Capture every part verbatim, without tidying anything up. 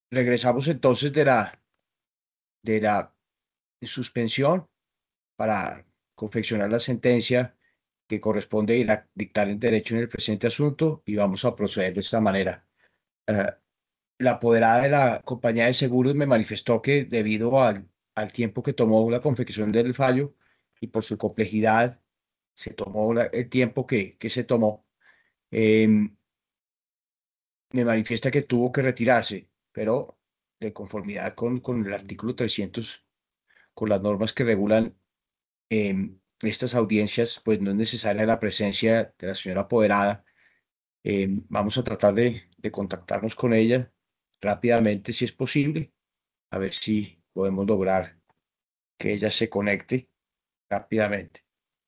Regresamos entonces de la, de la suspensión para confeccionar la sentencia que corresponde y la- dictar el derecho en el presente asunto y vamos a proceder de esta manera. Eh, la apoderada de la compañía de seguros me manifestó que debido al, al tiempo que tomó la confección del fallo y por su complejidad, se tomó la- el tiempo que, que se tomó. em, Me manifiesta que tuvo que retirarse, pero de conformidad con, con el artículo trescientos, con las normas que regulan em, estas audiencias, pues no es necesaria la presencia de la señora apoderada. Em, vamos a tratar de, de contactarnos con ella rápidamente, si es posible, a ver si podemos lograr que ella se conecte rápidamente.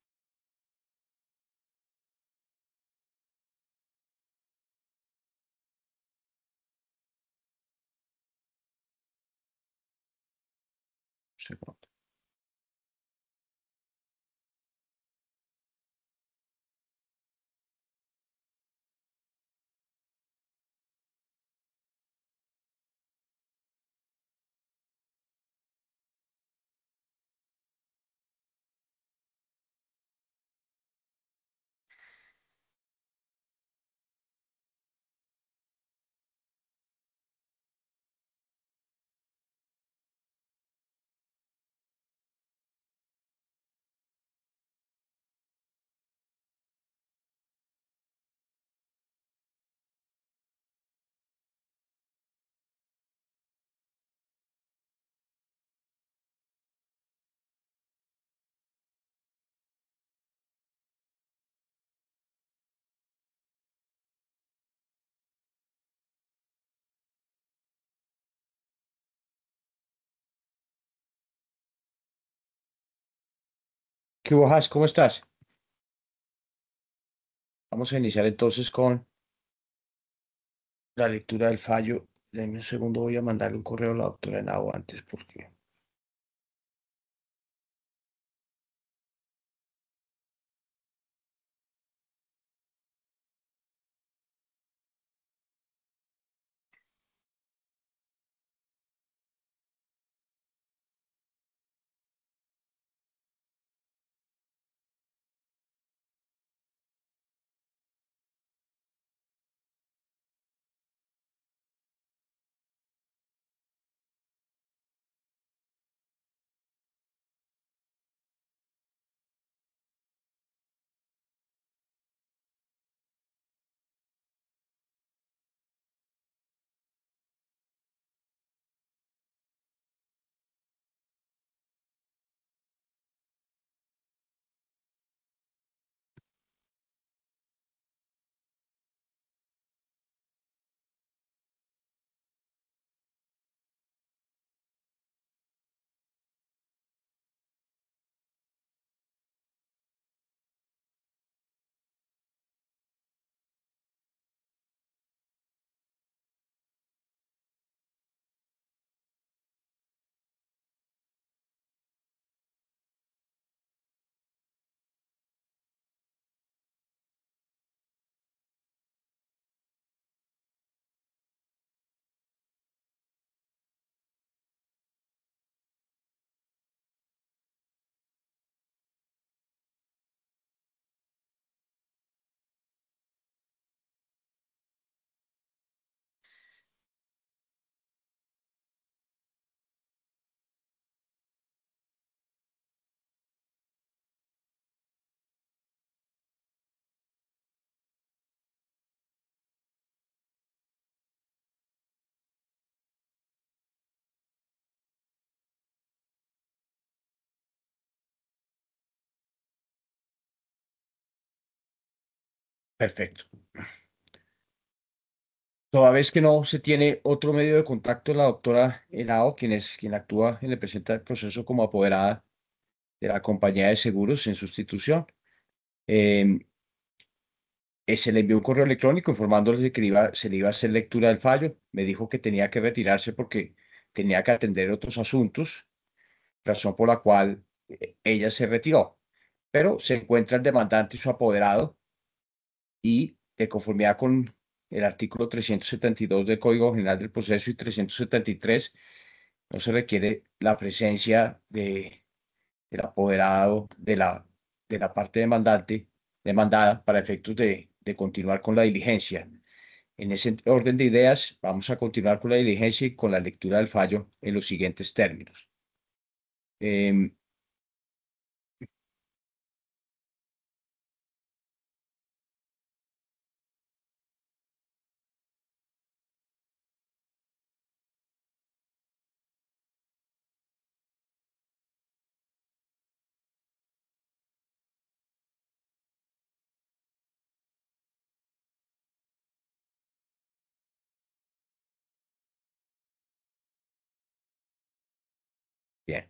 Un segundo. ¿Qué hubo, Has? ¿Cómo estás? Vamos a iniciar entonces con la lectura del fallo. Denme un segundo, voy a mandarle un correo a la doctora Henao antes porque... Perfecto. Toda vez que no se tiene otro medio de contacto, la doctora Henao, quien es quien actúa en el presente proceso como apoderada de la compañía de seguros en sustitución, eh, eh, se le envió un correo electrónico informándole de que iba, se le iba a hacer lectura del fallo. Me dijo que tenía que retirarse porque tenía que atender otros asuntos, razón por la cual eh, ella se retiró. Pero se encuentra el demandante y su apoderado y de conformidad con el artículo trescientos setenta y dos del Código General del Proceso y trescientos setenta y tres, no se requiere la presencia de, del apoderado de la, de la parte demandante, demandada para efectos de, de continuar con la diligencia. En ese orden de ideas, vamos a continuar con la diligencia y con la lectura del fallo en los siguientes términos. Em, bien.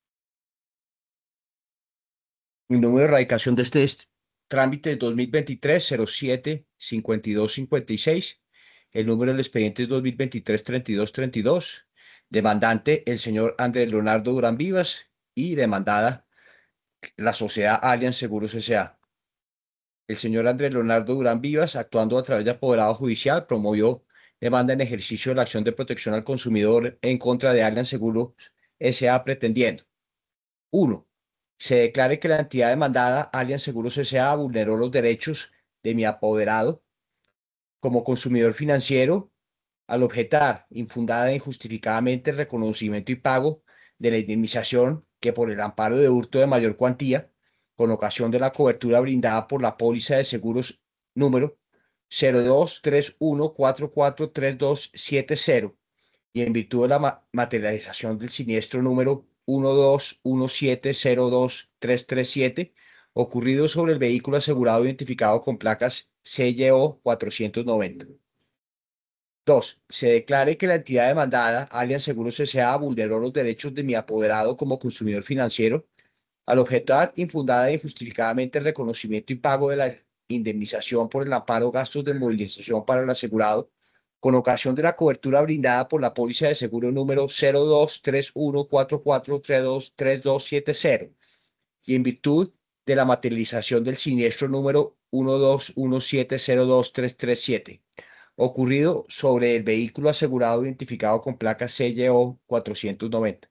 Mi número de radicación de este es trámite dos mil veintitrés cero siete cincuenta y dos cincuenta y seis. El número del expediente es dos mil veintitrés treinta y dos treinta y dos. Demandante, el señor Andrés Leonardo Durán Vivas, y demandada, la sociedad Allianz Seguros S A. El señor Andrés Leonardo Durán Vivas, actuando a través de apoderado judicial, promovió demanda en ejercicio de la acción de protección al consumidor en contra de Allianz Seguros S A, pretendiendo: uno, se declare que la entidad demandada, Allianz Seguros S A, vulneró los derechos de mi apoderado como consumidor financiero al objetar infundada e injustificadamente el reconocimiento y pago de la indemnización que, por el amparo de hurto de mayor cuantía, con ocasión de la cobertura brindada por la póliza de seguros número cero dos tres uno cuatro cuatro tres dos siete cero, y en virtud de la ma- materialización del siniestro número uno dos uno siete cero dos tres tres siete, ocurrido sobre el vehículo asegurado identificado con placas C Y O cuatrocientos noventa. Dos, se declare que la entidad demandada, Allianz Seguros S A, vulneró los derechos de mi apoderado como consumidor financiero al objetar infundada e injustificadamente el reconocimiento y pago de la indemnización por el amparo gastos de movilización para el asegurado, con ocasión de la cobertura brindada por la póliza de seguro número cero dos tres uno cuatro cuatro tres dos tres dos siete cero, y en virtud de la materialización del siniestro número uno dos uno siete cero dos tres tres siete, ocurrido sobre el vehículo asegurado identificado con placa C Y O cuatrocientos noventa.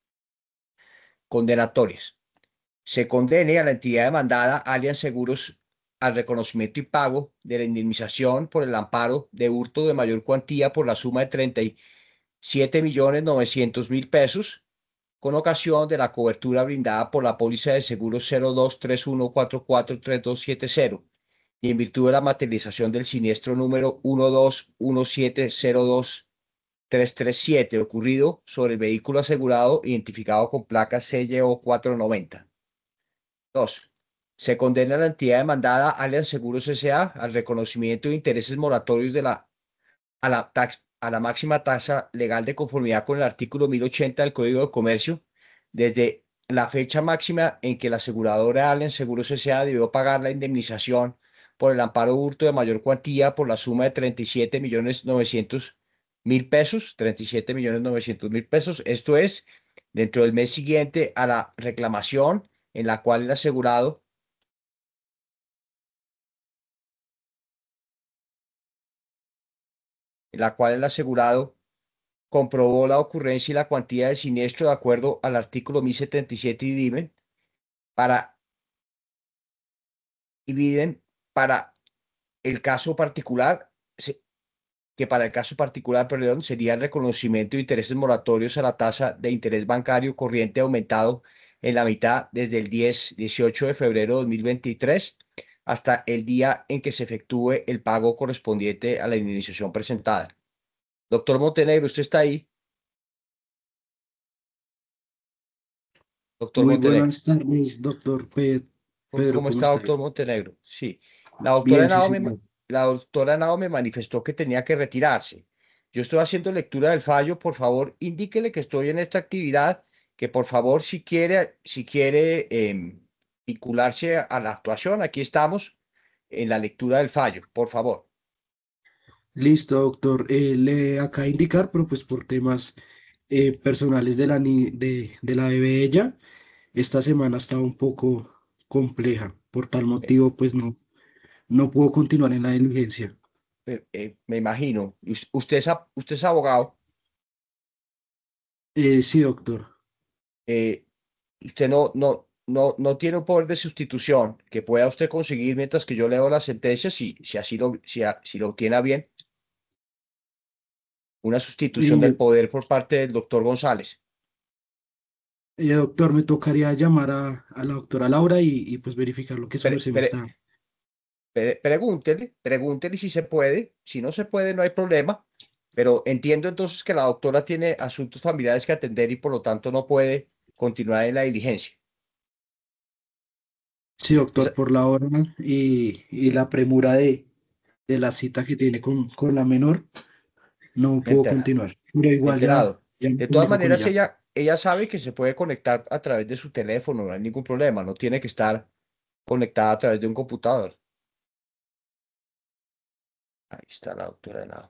Condenatorias. Se condene a la entidad demandada, Allianz Seguros, al reconocimiento y pago de la indemnización por el amparo de hurto de mayor cuantía por la suma de treinta y siete millones novecientos mil pesos, con ocasión de la cobertura brindada por la póliza de seguros cero dos tres uno cuatro cuatro tres dos siete cero, y en virtud de la materialización del siniestro número uno dos uno siete cero dos tres tres siete, ocurrido sobre el vehículo asegurado identificado con placa C Y O cuatrocientos noventa. Dos, se condena a la entidad demandada, Allianz Seguros S A, al reconocimiento de intereses moratorios de la, a, la tax, a la máxima tasa legal de conformidad con el artículo mil ochenta del Código de Comercio, desde la fecha máxima en que la aseguradora Allianz Seguros S A debió pagar la indemnización por el amparo hurto de mayor cuantía por la suma de treinta y siete millones novecientos mil pesos, treinta y siete millones novecientos mil pesos, esto es, dentro del mes siguiente a la reclamación en la cual el asegurado en la cual el asegurado comprobó la ocurrencia y la cuantía del siniestro de acuerdo al artículo mil setenta y siete y DIMEN para y Biden para el caso particular, que para el caso particular, perdón, sería el reconocimiento de intereses moratorios a la tasa de interés bancario corriente aumentado en la mitad desde el diez dieciocho de febrero de dos mil veintitrés hasta el día en que se efectúe el pago correspondiente a la indemnización presentada. Doctor Montenegro, ¿usted está ahí? Doctor Muy Montenegro. buenas tardes, doctor Pe- Pedro, ¿Cómo ¿cómo está, está? doctor Montenegro? Sí, la doctora Bien, sí, Henao me, señor. la doctora Henao me manifestó que tenía que retirarse. Yo estoy haciendo lectura del fallo. Por favor, indíquele que estoy en esta actividad, que por favor, si quiere, si quiere em, vincularse a la actuación, aquí estamos en la lectura del fallo, por favor. Listo, doctor. Eh, le acabo de indicar, pero pues por temas eh, personales de la, ni- de, de la bebé ella, esta semana estaba un poco compleja. Por tal Eh, motivo, pues no, no puedo continuar en la diligencia. eh, eh, me imagino. Y us- Usted es, ab- usted es abogado. Eh, sí, doctor. eh, Usted no, no, no, no tiene un poder de sustitución que pueda usted conseguir mientras que yo leo la sentencia, si, si así lo, si, a- si lo tiene a bien, una sustitución del Eh, poder por parte del doctor González. eh, doctor, me tocaría llamar a, a la doctora Laura y, y, pues verificar lo que su Pre- merced me pre- está. pre- pregúntele, pregúntele si se puede. Si no se puede, no hay problema. Pero entiendo entonces que la doctora tiene asuntos familiares que atender y por lo tanto no puede continuar en la diligencia. Sí, doctor, Esa- por la hora y, y la premura de, de la cita que tiene con, con la menor, no puedo Enterado. continuar. Pero igual ya, Enterado. ya me De todas comunico con maneras, ella. ella, ella sabe que se puede conectar a través de su teléfono, no hay ningún problema, no tiene que estar conectada a través de un computador. Ahí está la doctora Henao.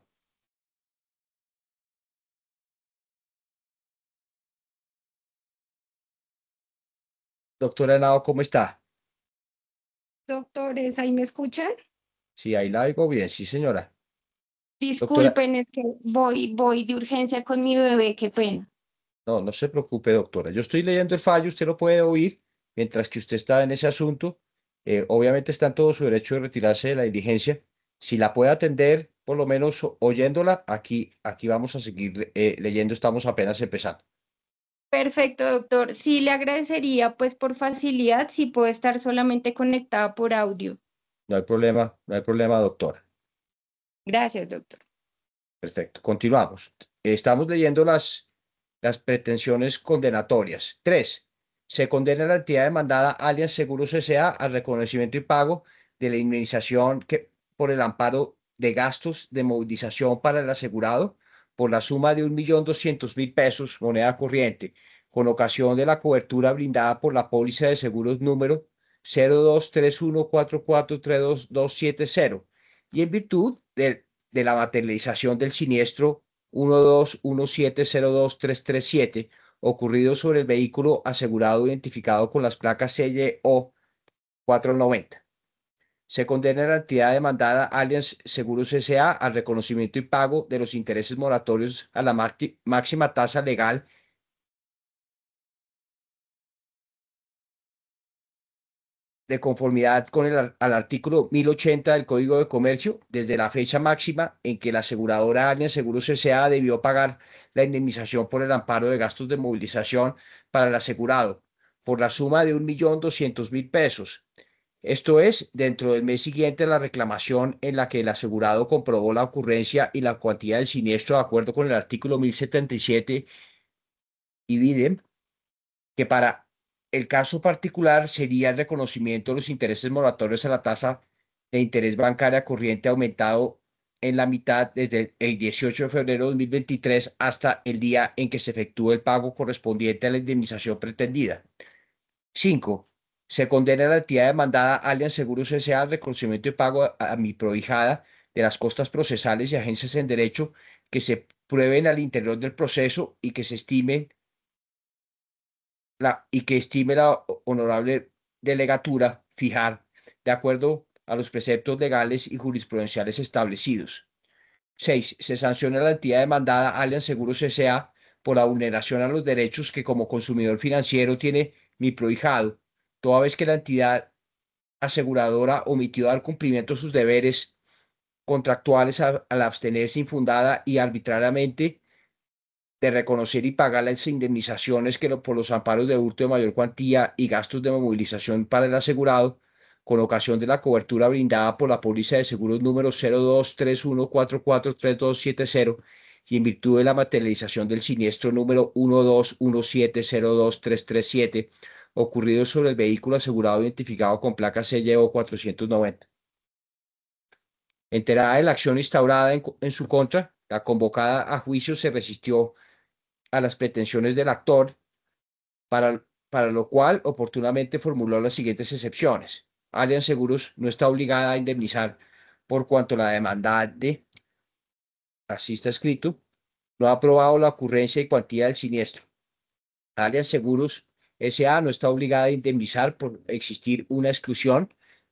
Doctora Henao, ¿cómo está? Doctores, ¿ahí me escuchan? Sí, ahí la oigo bien, sí, señora. Doctora, Disculpen, es que voy, voy de urgencia con mi bebé, qué pena. no, no se preocupe, doctora. Yo estoy leyendo el fallo, usted lo puede oír mientras que usted está en ese asunto. Eh, obviamente está en todo su derecho de retirarse de la diligencia. Si la puede atender, por lo menos o- oyéndola, aquí, aquí vamos a seguir eh, leyendo, estamos apenas empezando. Perfecto, doctor. Sí, le agradecería, pues por facilidad, si puedo estar solamente conectada por audio. No hay problema, no hay problema, doctora. Gracias, doctor. Perfecto, continuamos. Estamos leyendo las, las pretensiones condenatorias. Tres, se condena a la entidad demandada alias Seguros S A al reconocimiento y pago de la indemnización que, por el amparo de gastos de movilización para el asegurado por la suma de un millón doscientos mil pesos, moneda corriente, con ocasión de la cobertura brindada por la póliza de seguros número cero dos tres uno cuatro cuatro tres dos dos siete cero y en virtud del de la materialización del siniestro uno dos uno siete cero dos tres tres siete ocurrido sobre el vehículo asegurado identificado con las placas C Y O cuatrocientos noventa. Se condena a la entidad demandada Allianz Seguros S A al reconocimiento y pago de los intereses moratorios a la máxima tasa legal de conformidad con el al artículo mil ochenta del Código de Comercio, desde la fecha máxima en que la aseguradora Allianz Seguros S A debió pagar la indemnización por el amparo de gastos de movilización para el asegurado, por la suma de un millón doscientos mil pesos. Esto es, dentro del mes siguiente a la reclamación en la que el asegurado comprobó la ocurrencia y la cuantía del siniestro de acuerdo con el artículo mil setenta y siete y videm, que para el caso particular sería el reconocimiento de los intereses moratorios a la tasa de interés bancaria corriente aumentado en la mitad desde el dieciocho de febrero de dos mil veintitrés hasta el día en que se efectúe el pago correspondiente a la indemnización pretendida. Cinco, se condena a la entidad demandada Allianz Seguros S A al reconocimiento y pago a, a mi prohijada de las costas procesales y agencias en derecho que se prueben al interior del proceso y que se estimen la, y que estime la honorable delegatura fijar de acuerdo a los preceptos legales y jurisprudenciales establecidos. Seis, se sanciona a la entidad demandada Allianz Seguros S A por la vulneración a los derechos que como consumidor financiero tiene mi prohijado, toda vez que la entidad aseguradora omitió dar cumplimiento a sus deberes contractuales al, al abstenerse infundada y arbitrariamente de reconocer y pagar las indemnizaciones que lo- por los amparos de hurto de mayor cuantía y gastos de movilización para el asegurado con ocasión de la cobertura brindada por la póliza de seguros número cero dos tres uno cuatro cuatro tres dos siete cero y en virtud de la materialización del siniestro número uno dos uno siete cero dos tres tres siete ocurrido sobre el vehículo asegurado identificado con placa C Y O cuatrocientos noventa. Enterada de la acción instaurada en, en su contra, la convocada a juicio se resistió a las pretensiones del actor, para, para lo cual oportunamente formuló las siguientes excepciones. Allianz Seguros no está obligada a indemnizar por cuanto la demandante, así está escrito, no ha aprobado la ocurrencia y cuantía del siniestro. Allianz Seguros S A no está obligada a indemnizar por existir una exclusión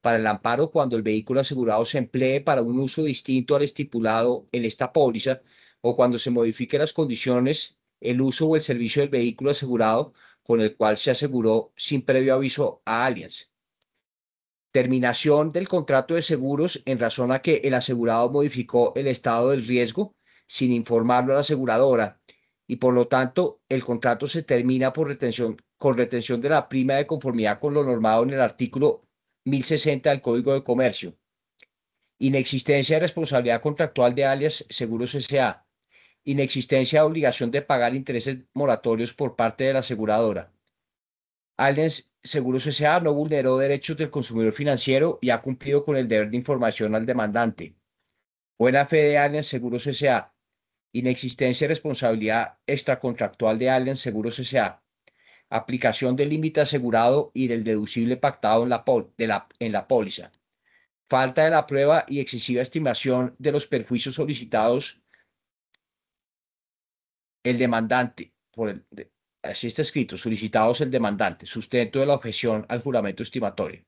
para el amparo cuando el vehículo asegurado se emplee para un uso distinto al estipulado en esta póliza o cuando se modifiquen las condiciones, el uso o el servicio del vehículo asegurado con el cual se aseguró sin previo aviso a Allianz. Terminación del contrato de seguros en razón a que el asegurado modificó el estado del riesgo sin informarlo a la aseguradora y por lo tanto el contrato se termina por retención, con retención de la prima de conformidad con lo normado en el artículo mil sesenta del Código de Comercio. Inexistencia de responsabilidad contractual de Allianz Seguros S A. Inexistencia de obligación de pagar intereses moratorios por parte de la aseguradora. Allianz Seguros S A no vulneró derechos del consumidor financiero y ha cumplido con el deber de información al demandante. Buena fe de Allianz Seguros S A. Inexistencia de responsabilidad extracontractual de Allianz Seguros S A. Aplicación del límite asegurado y del deducible pactado en la, de la, en la póliza. Falta de la prueba y excesiva estimación de los perjuicios solicitados el demandante, por el, de, así está escrito, solicitados el demandante, sustento de la objeción al juramento estimatorio.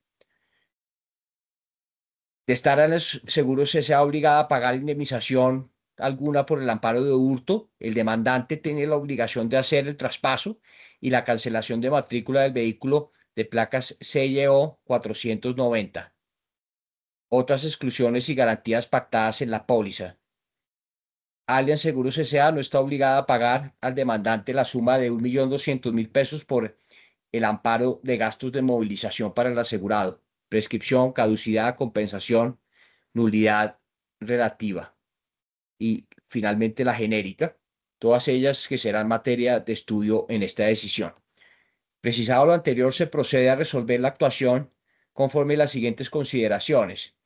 De estar en los seguros se sea obligada a pagar indemnización alguna por el amparo de hurto, el demandante tiene la obligación de hacer el traspaso y la cancelación de matrícula del vehículo de placas C Y O cuatrocientos noventa. Otras exclusiones y garantías pactadas en la póliza. Allianz Seguros S A no está obligada a pagar al demandante la suma de un millón doscientos mil pesos por el amparo de gastos de movilización para el asegurado, prescripción, caducidad, compensación, nulidad relativa y finalmente la genérica, todas ellas que serán materia de estudio en esta decisión. Precisado lo anterior, se procede a resolver la actuación conforme a las siguientes consideraciones.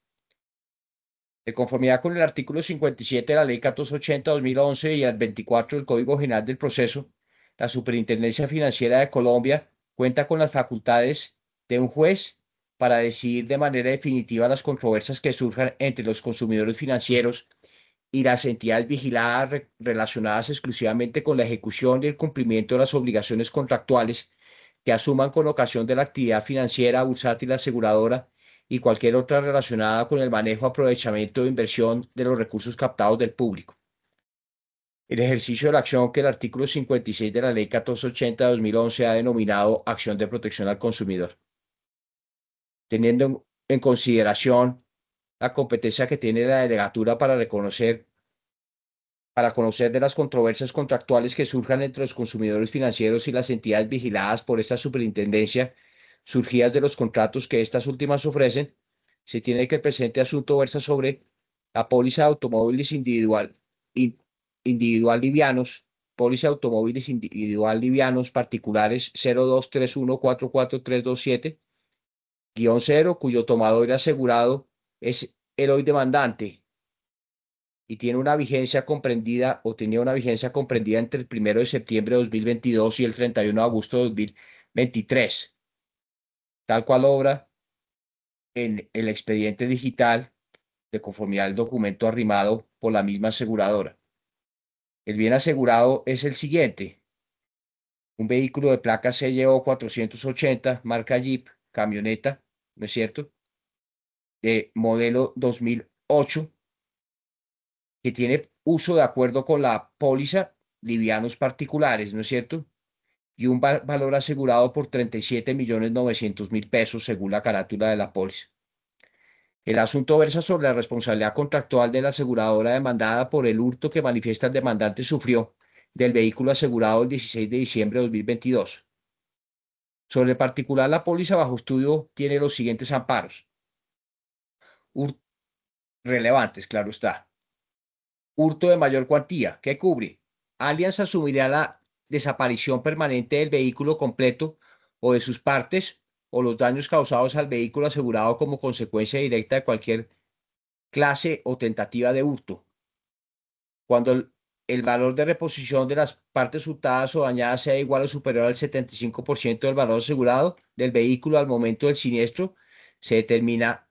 De conformidad con el artículo cincuenta y siete de la Ley catorce ochenta de dos mil once y el veinticuatro del Código General del Proceso, la Superintendencia Financiera de Colombia cuenta con las facultades de un juez para decidir de manera definitiva las controversias que surjan entre los consumidores financieros y las entidades vigiladas re relacionadas exclusivamente con la ejecución y el cumplimiento de las obligaciones contractuales que asuman con ocasión de la actividad financiera, bursátil, aseguradora y cualquier otra relacionada con el manejo, aprovechamiento o inversión de los recursos captados del público. El ejercicio de la acción que el artículo cincuenta y seis de la Ley catorce ochenta de dos mil once ha denominado acción de protección al consumidor. Teniendo en, en consideración la competencia que tiene la delegatura para reconocer, para conocer de las controversias contractuales que surjan entre los consumidores financieros y las entidades vigiladas por esta superintendencia, surgidas de los contratos que estas últimas ofrecen, se tiene que el presente asunto versa sobre la póliza de automóviles individual, in, individual livianos, póliza de automóviles individual livianos particulares cero dos tres uno cuatro cuatro tres dos siete guión cero, cuyo tomador asegurado es el hoy demandante y tiene una vigencia comprendida o tenía una vigencia comprendida entre el primero de septiembre de dos mil veintidós y el treinta y uno de agosto de dos mil veintitrés, tal cual obra en el expediente digital de conformidad al documento arrimado por la misma aseguradora. El bien asegurado es el siguiente: un vehículo de placa C Y O cuatrocientos ochenta, marca Jeep, camioneta, ¿no es cierto?, de modelo dos mil ocho, que tiene uso de acuerdo con la póliza livianos particulares, ¿no es cierto?, y un val valor asegurado por treinta y siete millones novecientos mil pesos según la carátula de la póliza. El asunto versa sobre la responsabilidad contractual de la aseguradora demandada por el hurto que manifiesta el demandante sufrió del vehículo asegurado el dieciséis de diciembre de dos mil veintidós. Sobre el particular, la póliza bajo estudio tiene los siguientes amparos. Hur relevantes, claro está. Hurto de mayor cuantía. ¿Qué cubre? Allianz asumirá la desaparición permanente del vehículo completo o de sus partes o los daños causados al vehículo asegurado como consecuencia directa de cualquier clase o tentativa de hurto. Cuando el, el valor de reposición de las partes hurtadas o dañadas sea igual o superior al setenta y cinco por ciento del valor asegurado del vehículo al momento del siniestro, se determina,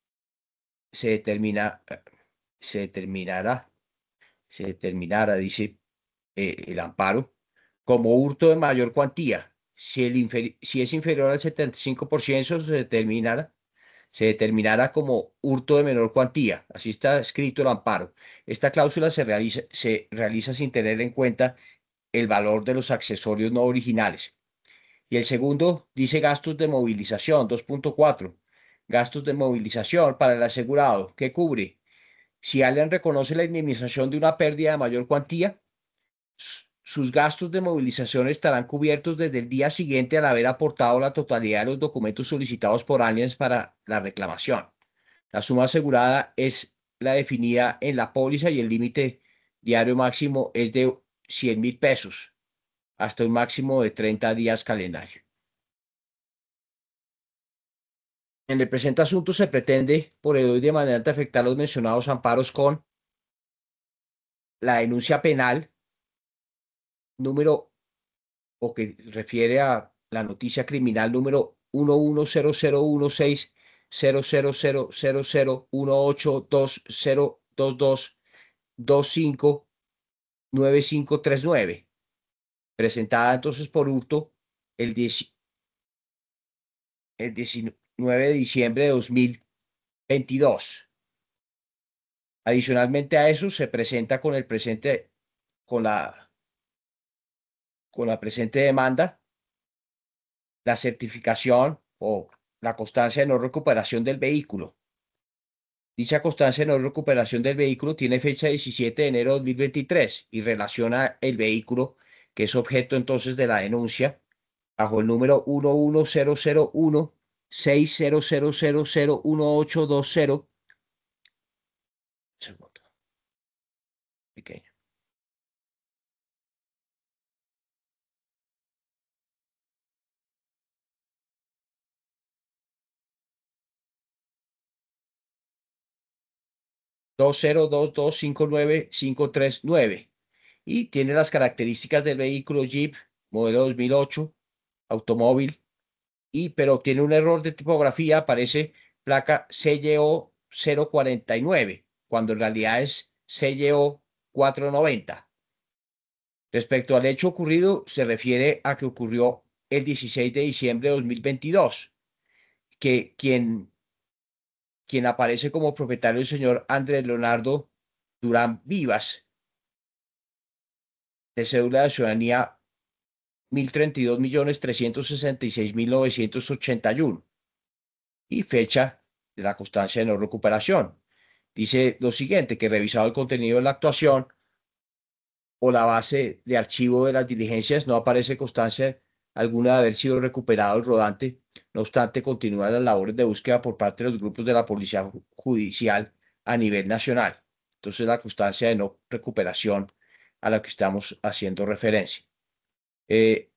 se determina, se determinará, se determinará, dice eh, el amparo, como hurto de mayor cuantía. Si, el si es inferior al setenta y cinco por ciento, se determinará se determinara como hurto de menor cuantía. Así está escrito el amparo. Esta cláusula se realiza, se realiza sin tener en cuenta el valor de los accesorios no originales. Y el segundo dice gastos de movilización, dos punto cuatro. Gastos de movilización para el asegurado. ¿Qué cubre? Si Allianz reconoce la indemnización de una pérdida de mayor cuantía, sus gastos de movilización estarán cubiertos desde el día siguiente al haber aportado la totalidad de los documentos solicitados por Allianz para la reclamación. La suma asegurada es la definida en la póliza y el límite diario máximo es de cien mil pesos hasta un máximo de treinta días calendario. En el presente asunto se pretende, por el hoy de manera de afectar los mencionados amparos con la denuncia penal número o que refiere a la noticia criminal número uno uno cero cero uno seis cero cero cero cero cero uno ocho dos cero dos dos dos cinco nueve cinco tres nueve, presentada entonces por hurto el, diez, el diecinueve de diciembre de dos mil veintidós. Adicionalmente a eso se presenta con el presente con la con la presente demanda la certificación o la constancia de no recuperación del vehículo. Dicha constancia de no recuperación del vehículo tiene fecha diecisiete de enero de dos mil veintitrés y relaciona el vehículo, que es objeto entonces de la denuncia, bajo el número uno uno cero cero uno seis cero cero cero cero uno ocho dos cero. Segundo, pequeño. dos cero dos dos cinco nueve cinco tres nueve y tiene las características del vehículo Jeep modelo dos mil ocho, automóvil, y pero tiene un error de tipografía, aparece placa C Y O cero cuarenta y nueve, cuando en realidad es C Y O cuatrocientos noventa. Respecto al hecho ocurrido, se refiere a que ocurrió el dieciséis de diciembre de dos mil veintidós, que quien, quien aparece como propietario el señor Andrés Leonardo Durán Vivas, de cédula de ciudadanía mil treinta y dos millones trescientos sesenta y seis mil novecientos ochenta y uno, y fecha de la constancia de no recuperación. Dice lo siguiente, que revisado el contenido de la actuación o la base de archivo de las diligencias, no aparece constancia alguna de haber sido recuperado el rodante. No obstante, continúan las labores de búsqueda por parte de los grupos de la Policía Judicial a nivel nacional. Entonces, la constancia de no recuperación a la que estamos haciendo referencia. Eh,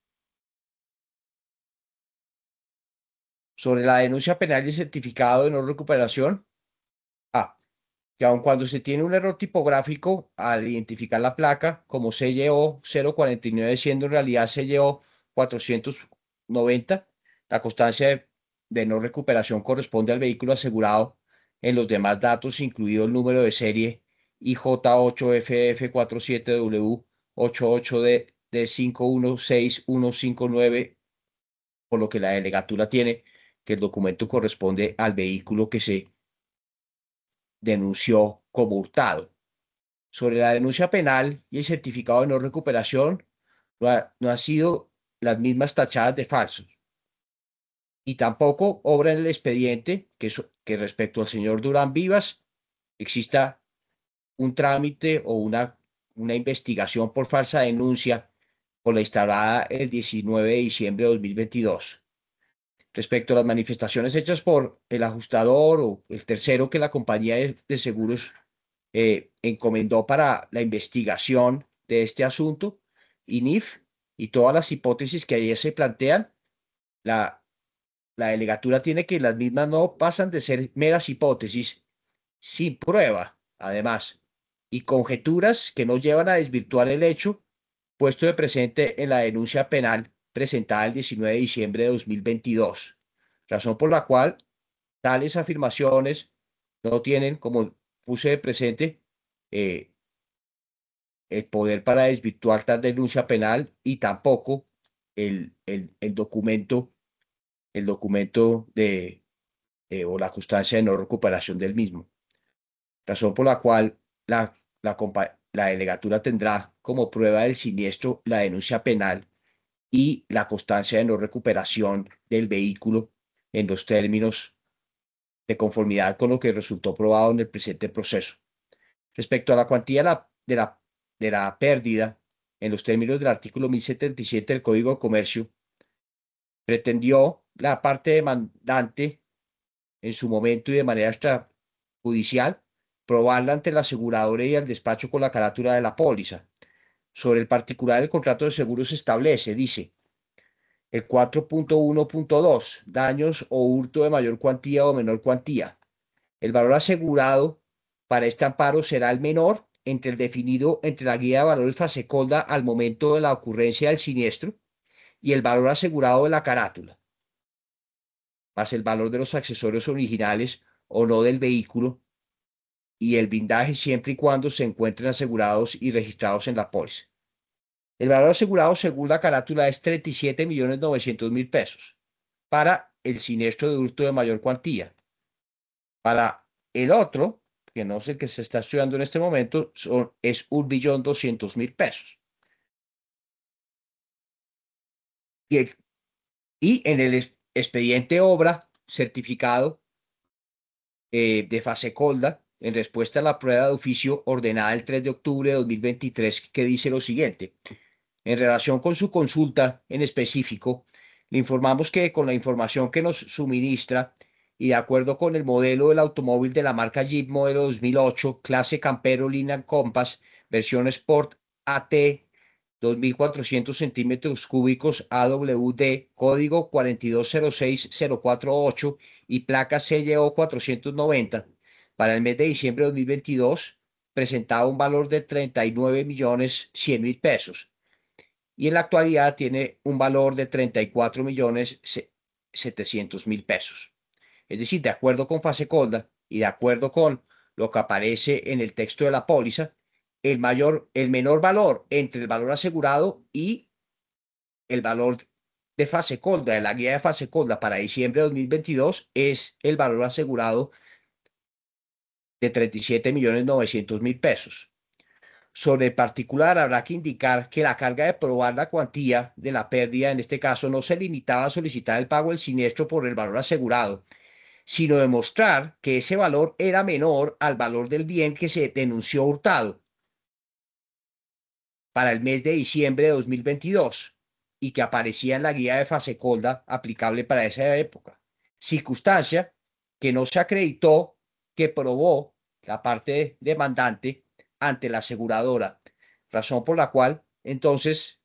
sobre la denuncia penal y el certificado de no recuperación, ah, que aun cuando se tiene un error tipográfico al identificar la placa como C Y O cero cuarenta y nueve, siendo en realidad C Y O cuatrocientos noventa, la constancia de, de no recuperación corresponde al vehículo asegurado en los demás datos, incluido el número de serie I J ocho F F cuarenta y siete W ochenta y ocho D de cinco uno seis uno cinco nueve, por lo que la delegatura tiene que el documento corresponde al vehículo que se denunció como hurtado. Sobre la denuncia penal y el certificado de no recuperación, no, ha, no han sido las mismas tachadas de falsos. Y tampoco obra en el expediente que, so, que respecto al señor Durán Vivas exista un trámite o una, una investigación por falsa denuncia por la instaurada el diecinueve de diciembre de dos mil veintidós. Respecto a las manifestaciones hechas por el ajustador o el tercero que la compañía de, de seguros eh, encomendó para la investigación de este asunto, I N I F, y todas las hipótesis que allí se plantean, la, la delegatura tiene que las mismas no pasan de ser meras hipótesis sin prueba, además, y conjeturas que no llevan a desvirtuar el hecho puesto de presente en la denuncia penal presentada el diecinueve de diciembre de dos mil veintidós, razón por la cual tales afirmaciones no tienen, como puse de presente, eh, el poder para desvirtuar tal denuncia penal y tampoco el, el, el documento, el documento de, eh, o la constancia de no recuperación del mismo, razón por la cual la, la, la delegatura tendrá como prueba del siniestro la denuncia penal y la constancia de no recuperación del vehículo en los términos de conformidad con lo que resultó probado en el presente proceso. Respecto a la cuantía de la, de la, de la pérdida, en los términos del artículo mil setenta y siete del Código de Comercio, pretendió la parte demandante en su momento y de manera extrajudicial probarla ante la aseguradora y el despacho con la carátula de la póliza. Sobre el particular del contrato de seguro se establece, dice, el cuatro punto uno punto dos, daños o hurto de mayor cuantía o menor cuantía. El valor asegurado para este amparo será el menor entre el definido entre la guía de valores FASECOLDA al momento de la ocurrencia del siniestro y el valor asegurado de la carátula, más el valor de los accesorios originales o no del vehículo y el blindaje siempre y cuando se encuentren asegurados y registrados en la póliza. El valor asegurado según la carátula es treinta y siete millones novecientos mil pesos para el siniestro de hurto de mayor cuantía. Para el otro, que no sé qué se está estudiando en este momento, son, es un billón doscientos mil pesos. Y, el, y en el expediente obra certificado eh, de FASECOLDA, en respuesta a la prueba de oficio ordenada el tres de octubre de dos mil veintitrés, que dice lo siguiente. En relación con su consulta en específico, le informamos que con la información que nos suministra y de acuerdo con el modelo del automóvil de la marca Jeep modelo dos mil ocho, clase Campero Línea Compass, versión Sport A T, dos mil cuatrocientos centímetros cúbicos A W D, código cuatro dos cero seis cero cuatro ocho y placa C Y O cuatrocientos noventa, para el mes de diciembre de dos mil veintidós, presentaba un valor de treinta y nueve millones cien mil pesos. Y en la actualidad tiene un valor de treinta y cuatro millones setecientos mil pesos. Es decir, de acuerdo con FASECOLDA y de acuerdo con lo que aparece en el texto de la póliza, el, mayor, el menor valor entre el valor asegurado y el valor de FASECOLDA, de la guía de FASECOLDA para diciembre de dos mil veintidós, es el valor asegurado de treinta y siete millones novecientos mil pesos. Sobre el particular, habrá que indicar que la carga de probar la cuantía de la pérdida, en este caso, no se limitaba a solicitar el pago del siniestro por el valor asegurado, sino demostrar que ese valor era menor al valor del bien que se denunció hurtado para el mes de diciembre de dos mil veintidós y que aparecía en la guía de FASECOLDA aplicable para esa época. Circunstancia que no se acreditó que probó la parte demandante ante la aseguradora, razón por la cual entonces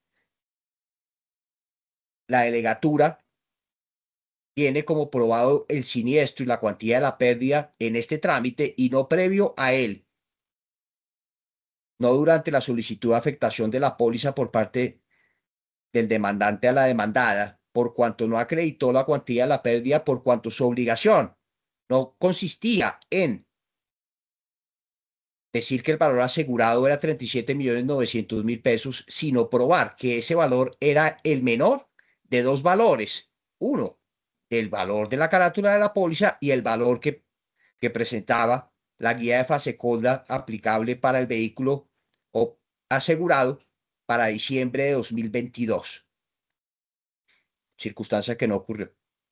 la delegatura tiene como probado el siniestro y la cuantía de la pérdida en este trámite y no previo a él, no durante la solicitud de afectación de la póliza por parte del demandante a la demandada, por cuanto no acreditó la cuantía de la pérdida, por cuanto su obligación no consistía en decir que el valor asegurado era treinta y siete millones novecientos mil pesos, sino probar que ese valor era el menor de dos valores. Uno, el valor de la carátula de la póliza y el valor que, que presentaba la guía de FASECOLDA aplicable para el vehículo o asegurado para diciembre de dos mil veintidós, circunstancia que no ocurrió.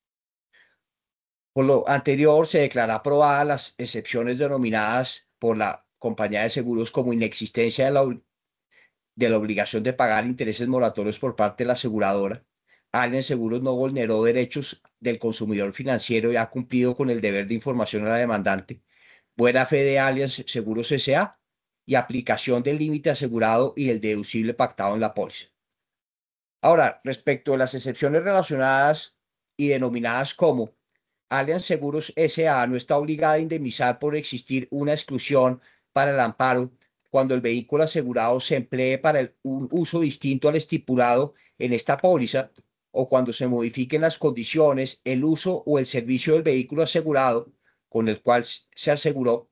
Por lo anterior, se declara aprobadas las excepciones denominadas por la compañía de seguros como inexistencia de la, de la obligación de pagar intereses moratorios por parte de la aseguradora. Allianz Seguros no vulneró derechos del consumidor financiero y ha cumplido con el deber de información a la demandante. Buena fe de Allianz Seguros S A y aplicación del límite asegurado y del deducible pactado en la póliza. Ahora, respecto a las excepciones relacionadas y denominadas como Allianz Seguros S A no está obligada a indemnizar por existir una exclusión para el amparo cuando el vehículo asegurado se emplee para el, un uso distinto al estipulado en esta póliza o cuando se modifiquen las condiciones, el uso o el servicio del vehículo asegurado con el cual se aseguró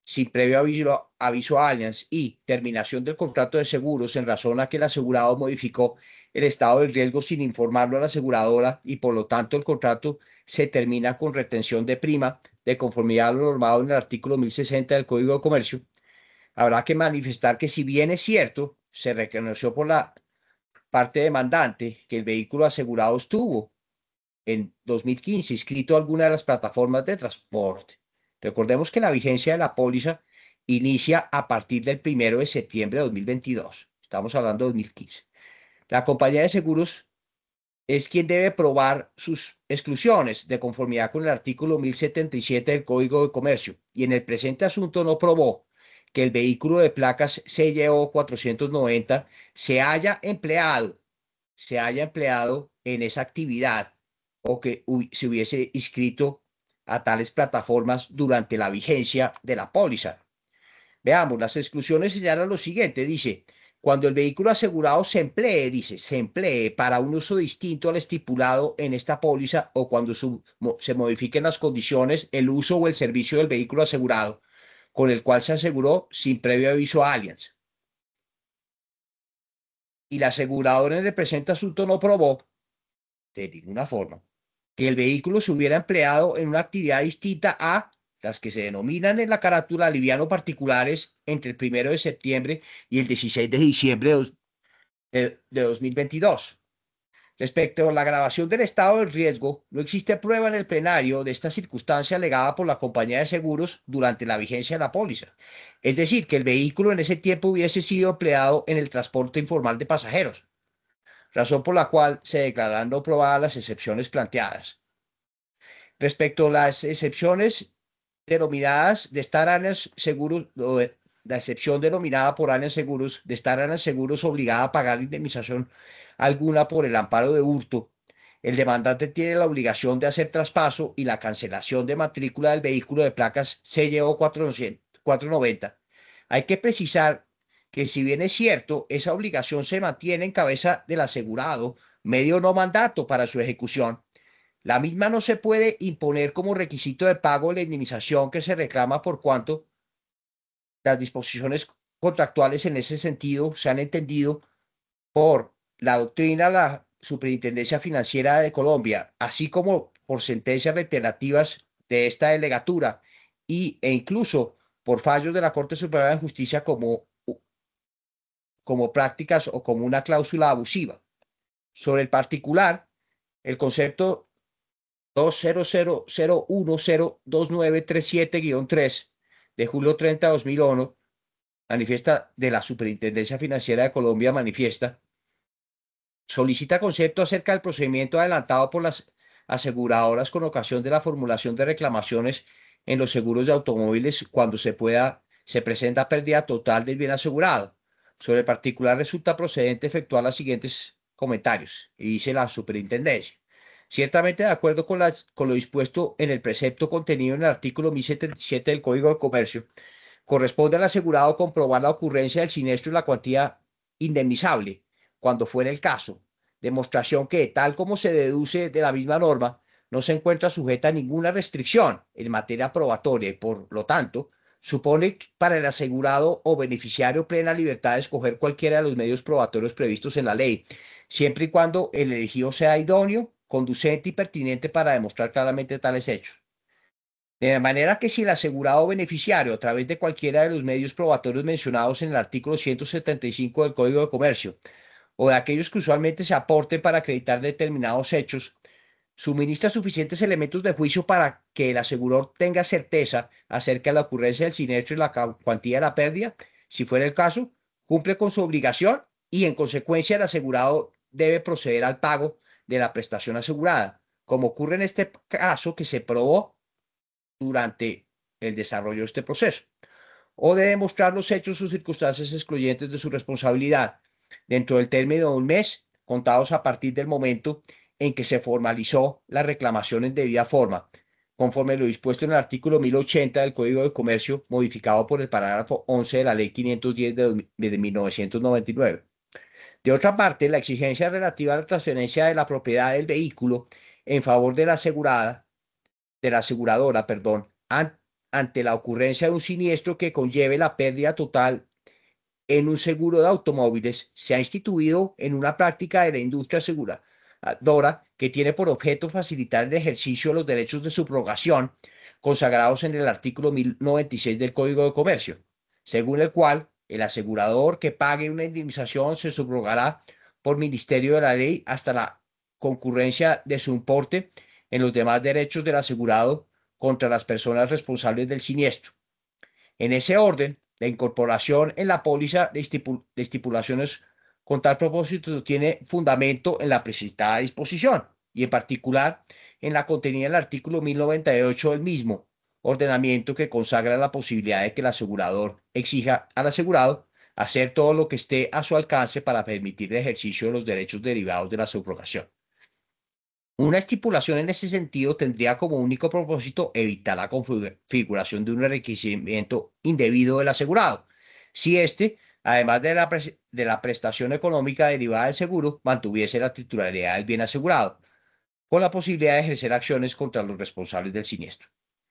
sin previo aviso, aviso a Allianz y terminación del contrato de seguros en razón a que el asegurado modificó el estado del riesgo sin informarlo a la aseguradora y por lo tanto el contrato se termina con retención de prima de conformidad a lo normado en el artículo mil sesenta del Código de Comercio, habrá que manifestar que si bien es cierto, se reconoció por la parte demandante que el vehículo asegurado estuvo en dos mil quince inscrito a alguna de las plataformas de transporte. Recordemos que la vigencia de la póliza inicia a partir del primero de septiembre de dos mil veintidós. Estamos hablando de dos mil quince. La compañía de seguros es quien debe probar sus exclusiones de conformidad con el artículo mil setenta y siete del Código de Comercio y en el presente asunto no probó que el vehículo de placas C Y O cuatrocientos noventa se haya empleado, se haya empleado en esa actividad o que se hubiese inscrito a tales plataformas durante la vigencia de la póliza. Veamos, las exclusiones señalan lo siguiente, dice, cuando el vehículo asegurado se emplee, dice, se emplee para un uso distinto al estipulado en esta póliza o cuando su, se modifiquen las condiciones, el uso o el servicio del vehículo asegurado con el cual se aseguró sin previo aviso a Allianz. Y la aseguradora en el presente asunto no probó, de ninguna forma, que el vehículo se hubiera empleado en una actividad distinta a las que se denominan en la carátula liviano particulares entre el primero de septiembre y el dieciséis de diciembre de, dos, de, de dos mil veintidós. Respecto a la grabación del estado del riesgo, no existe prueba en el plenario de esta circunstancia alegada por la compañía de seguros durante la vigencia de la póliza. Es decir, que el vehículo en ese tiempo hubiese sido empleado en el transporte informal de pasajeros, razón por la cual se declaran no probadas las excepciones planteadas. Respecto a las excepciones denominadas de estar Allianz Seguros, o de, la excepción denominada por Allianz Seguros de estar Allianz Seguros obligada a pagar indemnización alguna por el amparo de hurto, el demandante tiene la obligación de hacer traspaso y la cancelación de matrícula del vehículo de placas C Y O cuatrocientos noventa. Hay que precisar que si bien es cierto, esa obligación se mantiene en cabeza del asegurado, medio no mandato para su ejecución. La misma no se puede imponer como requisito de pago de la indemnización que se reclama por cuanto las disposiciones contractuales en ese sentido se han entendido por la doctrina de la Superintendencia Financiera de Colombia, así como por sentencias reiterativas de esta delegatura y, e incluso por fallos de la Corte Suprema de Justicia como, como prácticas o como una cláusula abusiva. Sobre el particular, el concepto dos cero cero cero uno cero dos nueve tres siete guión tres de julio treinta de dos mil uno, manifiesta de la Superintendencia Financiera de Colombia, manifiesta, solicita concepto acerca del procedimiento adelantado por las aseguradoras con ocasión de la formulación de reclamaciones en los seguros de automóviles cuando se pueda, se presenta pérdida total del bien asegurado. Sobre el particular resulta procedente efectuar los siguientes comentarios, y dice la Superintendencia. Ciertamente, de acuerdo con, las, con lo dispuesto en el precepto contenido en el artículo mil setenta y siete del Código de Comercio, corresponde al asegurado comprobar la ocurrencia del siniestro y la cuantía indemnizable, cuando fuera el caso, demostración que, tal como se deduce de la misma norma, no se encuentra sujeta a ninguna restricción en materia probatoria y, por lo tanto, supone para el asegurado o beneficiario plena libertad de escoger cualquiera de los medios probatorios previstos en la ley, siempre y cuando el elegido sea idóneo, conducente y pertinente para demostrar claramente tales hechos. De manera que si el asegurado o beneficiario, a través de cualquiera de los medios probatorios mencionados en el artículo ciento setenta y cinco del Código de Comercio, o de aquellos que usualmente se aporten para acreditar determinados hechos, suministra suficientes elementos de juicio para que el asegurador tenga certeza acerca de la ocurrencia del siniestro y la cuantía de la pérdida, si fuera el caso, cumple con su obligación y, en consecuencia, el asegurado debe proceder al pago de la prestación asegurada, como ocurre en este caso que se probó durante el desarrollo de este proceso, o de demostrar los hechos o circunstancias excluyentes de su responsabilidad dentro del término de un mes, contados a partir del momento en que se formalizó la reclamación en debida forma, conforme lo dispuesto en el artículo mil ochenta del Código de Comercio, modificado por el parágrafo once de la Ley quinientos diez de, de mil novecientos noventa y nueve. De otra parte, la exigencia relativa a la transferencia de la propiedad del vehículo en favor de la asegurada, de la aseguradora, perdón, an, ante la ocurrencia de un siniestro que conlleve la pérdida total en un seguro de automóviles, se ha instituido en una práctica de la industria aseguradora que tiene por objeto facilitar el ejercicio de los derechos de subrogación consagrados en el artículo mil noventa y seis del Código de Comercio, según el cual el asegurador que pague una indemnización se subrogará por ministerio de la ley hasta la concurrencia de su importe en los demás derechos del asegurado contra las personas responsables del siniestro. En ese orden, la incorporación en la póliza de, estipul de estipulaciones con tal propósito tiene fundamento en la presentada disposición y en particular en la contenida en el artículo mil noventa y ocho del mismo ordenamiento que consagra la posibilidad de que el asegurador exija al asegurado hacer todo lo que esté a su alcance para permitir el ejercicio de los derechos derivados de la subrogación. Una estipulación en ese sentido tendría como único propósito evitar la configuración de un enriquecimiento indebido del asegurado, si éste, además de la, de la prestación económica derivada del seguro, mantuviese la titularidad del bien asegurado, con la posibilidad de ejercer acciones contra los responsables del siniestro.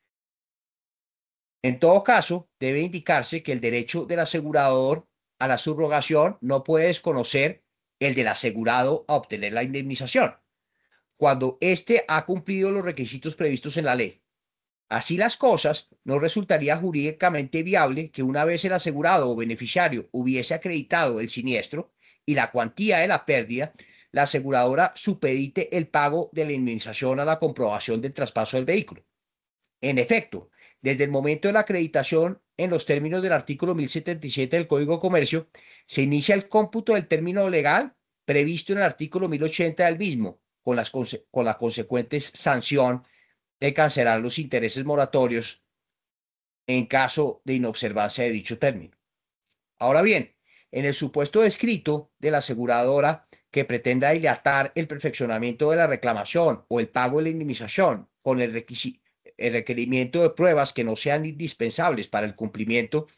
En todo caso, debe indicarse que el derecho del asegurador a la subrogación no puede desconocer el del asegurado a obtener la indemnización, cuando éste ha cumplido los requisitos previstos en la ley. Así las cosas, no resultaría jurídicamente viable que una vez el asegurado o beneficiario hubiese acreditado el siniestro y la cuantía de la pérdida, la aseguradora supedite el pago de la indemnización a la comprobación del traspaso del vehículo. En efecto, desde el momento de la acreditación, en los términos del artículo mil setenta y siete del Código de Comercio, se inicia el cómputo del término legal previsto en el artículo mil ochenta del mismo, con, las, con la consecuente sanción de cancelar los intereses moratorios en caso de inobservancia de dicho término. Ahora bien, en el supuesto descrito de la aseguradora que pretenda dilatar el perfeccionamiento de la reclamación o el pago de la indemnización con el, el requerimiento de pruebas que no sean indispensables para el cumplimiento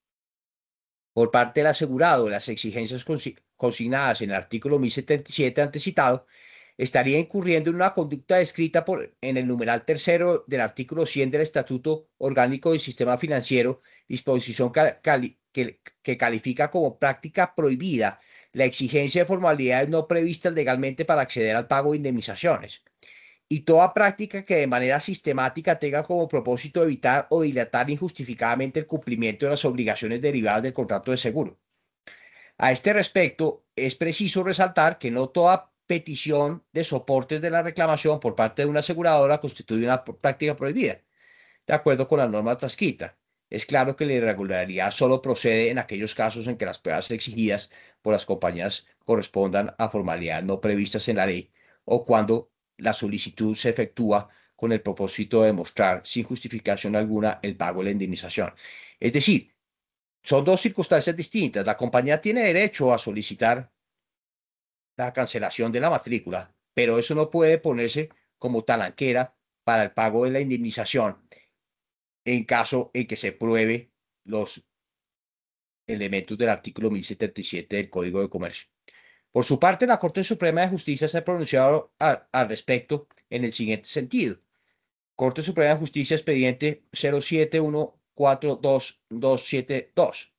por parte del asegurado de las exigencias consignadas en el artículo mil setenta y siete antecitado, estaría incurriendo en una conducta descrita por, en el numeral tercero del artículo cien del Estatuto Orgánico del Sistema Financiero, disposición cali que, que califica como práctica prohibida la exigencia de formalidades no previstas legalmente para acceder al pago de indemnizaciones, y toda práctica que de manera sistemática tenga como propósito evitar o dilatar injustificadamente el cumplimiento de las obligaciones derivadas del contrato de seguro. A este respecto, es preciso resaltar que no toda petición de soportes de la reclamación por parte de una aseguradora constituye una práctica prohibida, de acuerdo con la norma transcrita. Es claro que la irregularidad solo procede en aquellos casos en que las pruebas exigidas por las compañías correspondan a formalidades no previstas en la ley o cuando la solicitud se efectúa con el propósito de demostrar sin justificación alguna el pago de la indemnización. Es decir, son dos circunstancias distintas. La compañía tiene derecho a solicitar la cancelación de la matrícula, pero eso no puede ponerse como talanquera para el pago de la indemnización en caso en que se pruebe los elementos del artículo mil setenta y siete del Código de Comercio. Por su parte, la Corte Suprema de Justicia se ha pronunciado a, al respecto en el siguiente sentido. Corte Suprema de Justicia, expediente cero siete uno cuatro dos dos siete dos.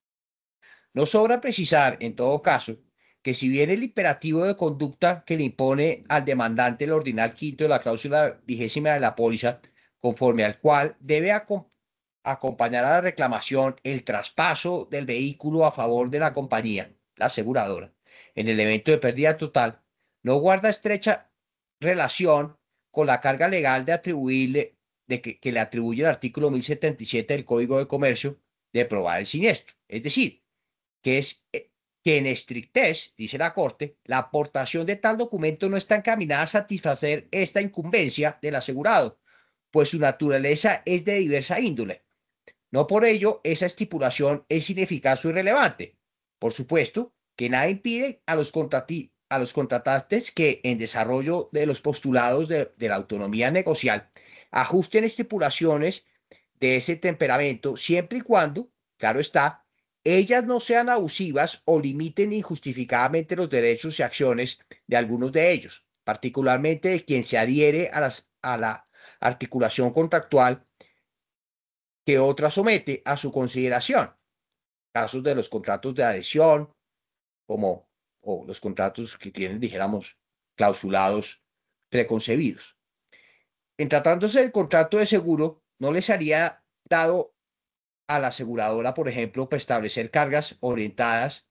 No sobra precisar, en todo caso, que si bien el imperativo de conducta que le impone al demandante el ordinal quinto de la cláusula vigésima de la póliza, conforme al cual debe acom acompañar a la reclamación el traspaso del vehículo a favor de la compañía, la aseguradora, en el evento de pérdida total, no guarda estrecha relación con la carga legal de atribuirle, de que, que le atribuye el artículo mil setenta y siete del Código de Comercio de probar el siniestro. Es decir, que es que en estrictez, dice la Corte, la aportación de tal documento no está encaminada a satisfacer esta incumbencia del asegurado, pues su naturaleza es de diversa índole. No por ello, esa estipulación es ineficaz o irrelevante. Por supuesto, que nada impide a los, a los contratantes que, en desarrollo de los postulados de, de la autonomía negocial, ajusten estipulaciones de ese temperamento, siempre y cuando, claro está, ellas no sean abusivas o limiten injustificadamente los derechos y acciones de algunos de ellos, particularmente de quien se adhiere a, las, a la articulación contractual que otra somete a su consideración. Casos de los contratos de adhesión, como o los contratos que tienen, dijéramos, clausulados preconcebidos. En tratándose del contrato de seguro, no les haría dado a la aseguradora, por ejemplo, para establecer cargas orientadas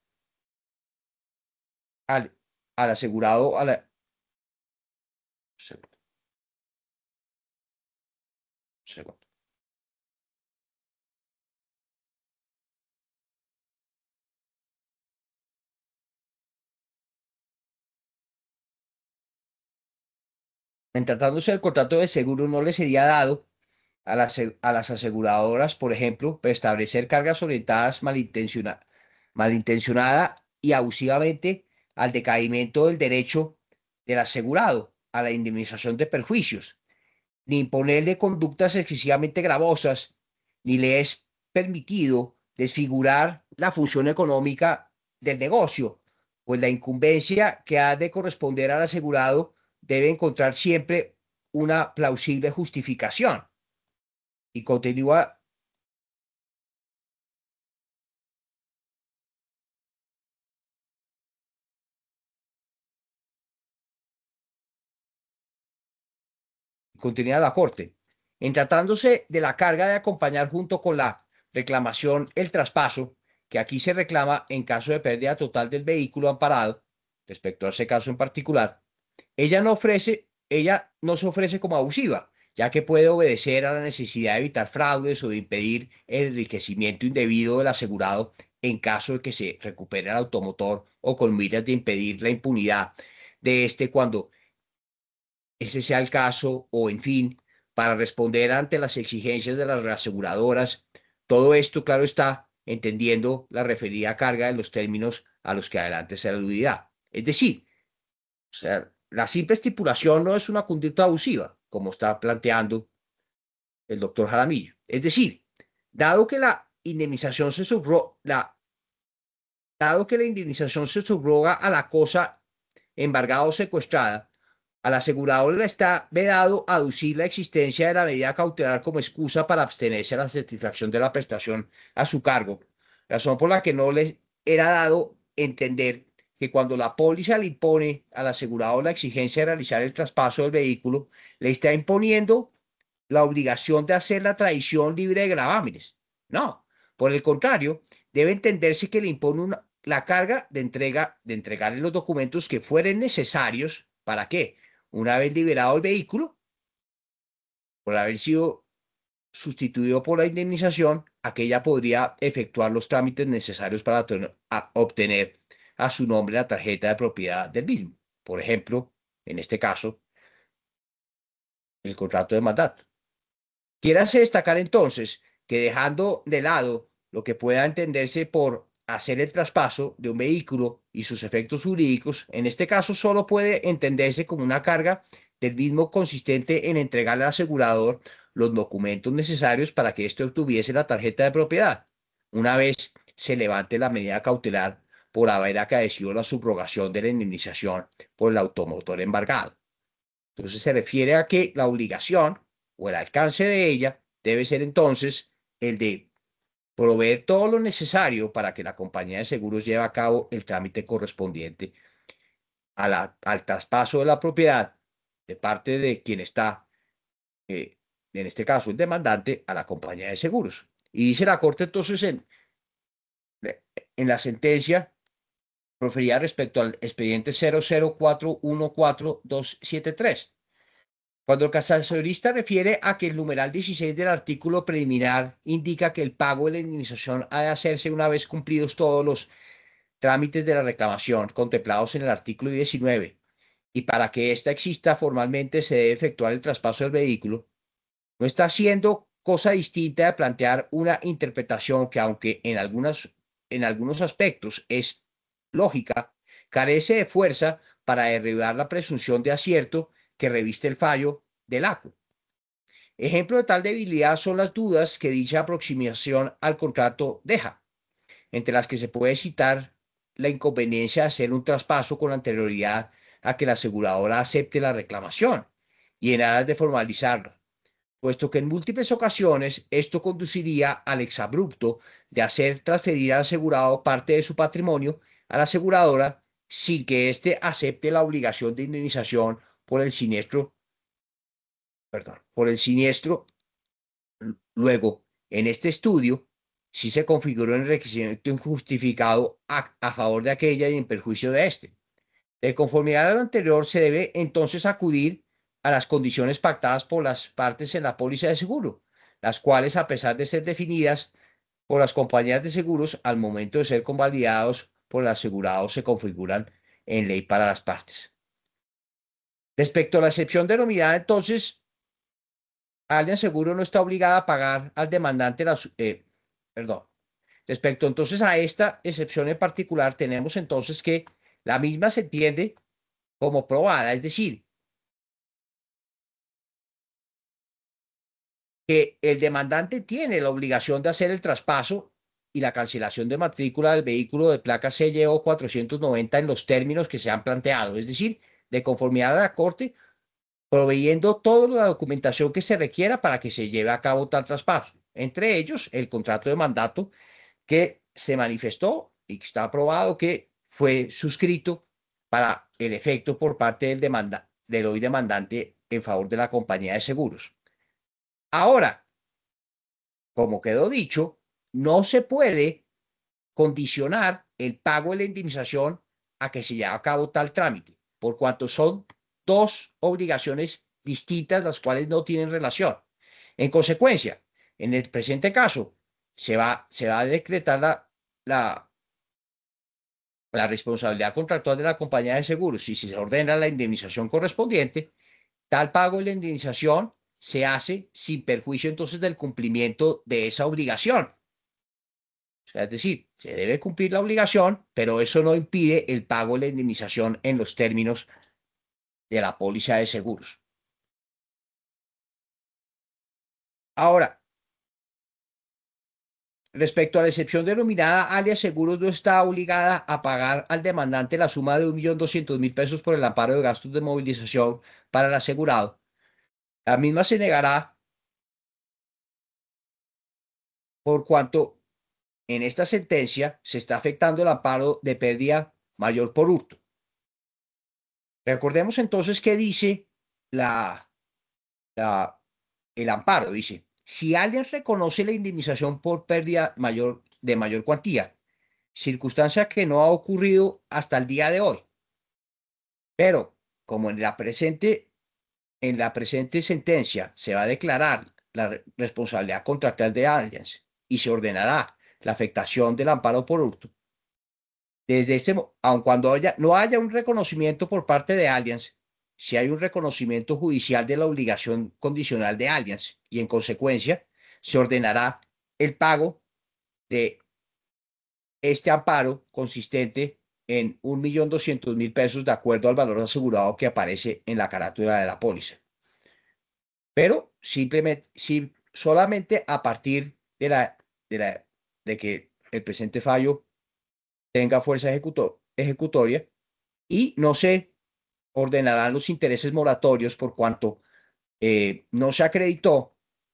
al, al asegurado, a la, segundo, segundo. En tratándose del contrato de seguro, no le sería dado a las, a las aseguradoras, por ejemplo, para establecer cargas orientadas malintenciona, malintencionada y abusivamente al decaimiento del derecho del asegurado a la indemnización de perjuicios, ni imponerle conductas excesivamente gravosas, ni le es permitido desfigurar la función económica del negocio, pues la incumbencia que ha de corresponder al asegurado debe encontrar siempre una plausible justificación. Y continúa, continúa la Corte. En tratándose de la carga de acompañar junto con la reclamación el traspaso, que aquí se reclama en caso de pérdida total del vehículo amparado, respecto a ese caso en particular, ella no ofrece, ella no se ofrece como abusiva, ya que puede obedecer a la necesidad de evitar fraudes o de impedir el enriquecimiento indebido del asegurado en caso de que se recupere el automotor o con miras de impedir la impunidad de este cuando ese sea el caso o, en fin, para responder ante las exigencias de las aseguradoras. Todo esto, claro está, entendiendo la referida carga en los términos a los que adelante se aludirá. Es decir, o sea, la simple estipulación no es una conducta abusiva, como está planteando el doctor Jaramillo. Es decir, dado que la indemnización se subroga, la, dado que la indemnización se subroga a la cosa embargada o secuestrada, al asegurador le está vedado aducir la existencia de la medida cautelar como excusa para abstenerse a la satisfacción de la prestación a su cargo, razón por la que no le era dado entender que cuando la póliza le impone al asegurado la exigencia de realizar el traspaso del vehículo, le está imponiendo la obligación de hacer la tradición libre de gravámenes. No, por el contrario, debe entenderse que le impone una, la carga de entrega de entregarle los documentos que fueren necesarios. ¿Para qué? Una vez liberado el vehículo, por haber sido sustituido por la indemnización, aquella podría efectuar los trámites necesarios para a obtener a su nombre la tarjeta de propiedad del mismo. Por ejemplo, en este caso, el contrato de mandato. Quiérase destacar entonces que dejando de lado lo que pueda entenderse por hacer el traspaso de un vehículo y sus efectos jurídicos, en este caso solo puede entenderse como una carga del mismo consistente en entregarle al asegurador los documentos necesarios para que éste obtuviese la tarjeta de propiedad, una vez se levante la medida cautelar por haber acaecido la subrogación de la indemnización por el automotor embargado. Entonces se refiere a que la obligación o el alcance de ella debe ser entonces el de proveer todo lo necesario para que la compañía de seguros lleve a cabo el trámite correspondiente a la, al traspaso de la propiedad de parte de quien está, eh, en este caso el demandante, a la compañía de seguros. Y dice la Corte entonces en, en la sentencia proferida respecto al expediente cero cero cuatro uno cuatro dos siete tres. Cuando el casacionista refiere a que el numeral dieciséis del artículo preliminar indica que el pago de la indemnización ha de hacerse una vez cumplidos todos los trámites de la reclamación contemplados en el artículo diecinueve, y para que ésta exista formalmente se debe efectuar el traspaso del vehículo, no está haciendo cosa distinta de plantear una interpretación que, aunque en, algunas, en algunos aspectos es lógica, carece de fuerza para derribar la presunción de acierto que reviste el fallo del A C U. Ejemplo de tal debilidad son las dudas que dicha aproximación al contrato deja, entre las que se puede citar la inconveniencia de hacer un traspaso con anterioridad a que la aseguradora acepte la reclamación y en aras de formalizarlo, puesto que en múltiples ocasiones esto conduciría al exabrupto de hacer transferir al asegurado parte de su patrimonio a la aseguradora sin que éste acepte la obligación de indemnización por el siniestro, perdón, por el siniestro. Luego, en este estudio, sí se configuró un requerimiento injustificado a, a favor de aquella y en perjuicio de este. De conformidad a lo anterior, se debe entonces acudir a las condiciones pactadas por las partes en la póliza de seguro, las cuales, a pesar de ser definidas por las compañías de seguros, al momento de ser convalidados por el asegurado, se configuran en ley para las partes. Respecto a la excepción denominada, entonces, Allianz Seguro no está obligada a pagar al demandante la, eh, perdón. Respecto entonces a esta excepción en particular, tenemos entonces que la misma se entiende como probada, es decir, que el demandante tiene la obligación de hacer el traspaso y la cancelación de matrícula del vehículo de placa C Y O cuatrocientos noventa en los términos que se han planteado, es decir, de conformidad a la Corte, proveyendo toda la documentación que se requiera para que se lleve a cabo tal traspaso, entre ellos el contrato de mandato que se manifestó y que está aprobado que fue suscrito para el efecto por parte del, demanda, del hoy demandante en favor de la compañía de seguros. Ahora, como quedó dicho, no se puede condicionar el pago de la indemnización a que se lleve a cabo tal trámite, por cuanto son dos obligaciones distintas las cuales no tienen relación. En consecuencia, en el presente caso, se va, se va a decretar la, la, la responsabilidad contractual de la compañía de seguros y si se ordena la indemnización correspondiente, tal pago de la indemnización se hace sin perjuicio entonces del cumplimiento de esa obligación. O sea, es decir, se debe cumplir la obligación, pero eso no impide el pago de la indemnización en los términos de la póliza de seguros. Ahora, respecto a la excepción denominada alias seguros, no está obligada a pagar al demandante la suma de un millón doscientos mil pesos por el amparo de gastos de movilización para el asegurado. La misma se negará por cuanto en esta sentencia se está afectando el amparo de pérdida mayor por hurto. Recordemos entonces que dice la, la, el amparo, dice, si alguien reconoce la indemnización por pérdida mayor, de mayor cuantía, circunstancia que no ha ocurrido hasta el día de hoy, pero como en la presente, en la presente sentencia se va a declarar la responsabilidad contractual de Allianz y se ordenará la afectación del amparo por hurto, desde este, aun cuando haya, no haya un reconocimiento por parte de Allianz, si hay un reconocimiento judicial de la obligación condicional de Allianz y en consecuencia se ordenará el pago de este amparo consistente en un millón doscientos mil pesos de acuerdo al valor asegurado que aparece en la carátula de la póliza. Pero simplemente, si, solamente a partir de, la, de, la, de que el presente fallo tenga fuerza ejecutor, ejecutoria y no se ordenarán los intereses moratorios por cuanto eh, no se acreditó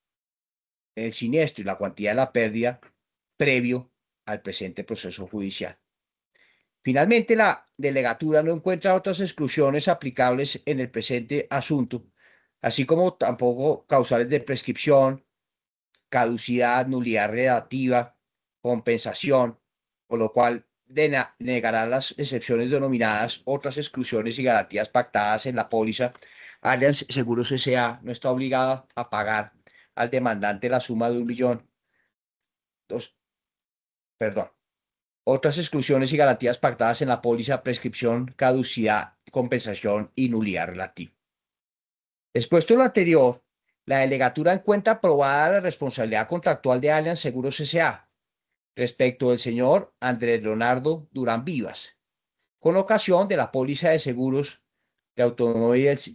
el siniestro y la cuantía de la pérdida previo al presente proceso judicial. Finalmente, la delegatura no encuentra otras exclusiones aplicables en el presente asunto, así como tampoco causales de prescripción, caducidad, nulidad relativa, compensación, por lo cual negará las excepciones denominadas otras exclusiones y garantías pactadas en la póliza. Allianz Seguros S A no está obligada a pagar al demandante la suma de un millón, dos, perdón, otras exclusiones y garantías pactadas en la póliza, prescripción, caducidad, compensación y nulidad relativa. Expuesto lo anterior, la delegatura encuentra aprobada la responsabilidad contractual de Allianz Seguros S A respecto del señor Andrés Leonardo Durán Vivas, con ocasión de la póliza de seguros de automóviles